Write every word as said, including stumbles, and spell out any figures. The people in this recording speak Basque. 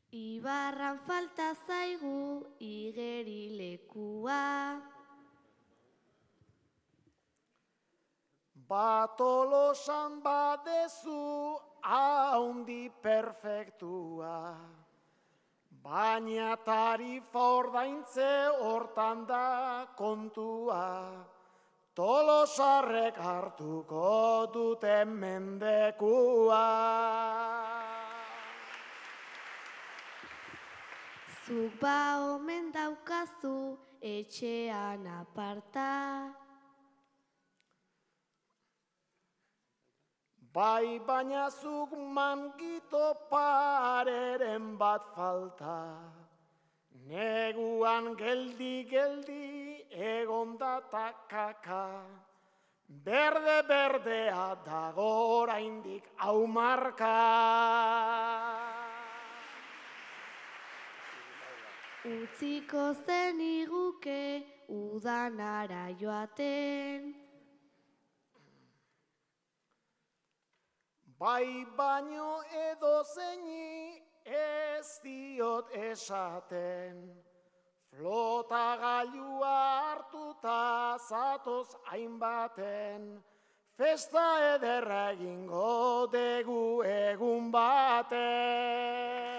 Ibarran falta zaigu igerilekua. Batolosan badezu haundi perfektua, baina tarifa ordaintze hortan da kontua, Tolosarrek hartuko duten mendekua. Zuk ba omen daukazu etxean aparta. Bai, baina zuk mangito pareren bat falta, neguan geldi-geldi egonda takaka, berde-berdea dago oraindik hau marka. Utziko zen iguke udanara joaten. Bai baino edo zeini ez diot esaten, flotagailua hartuta zatoz hainbaten, festa ederra egingo degu egun baten.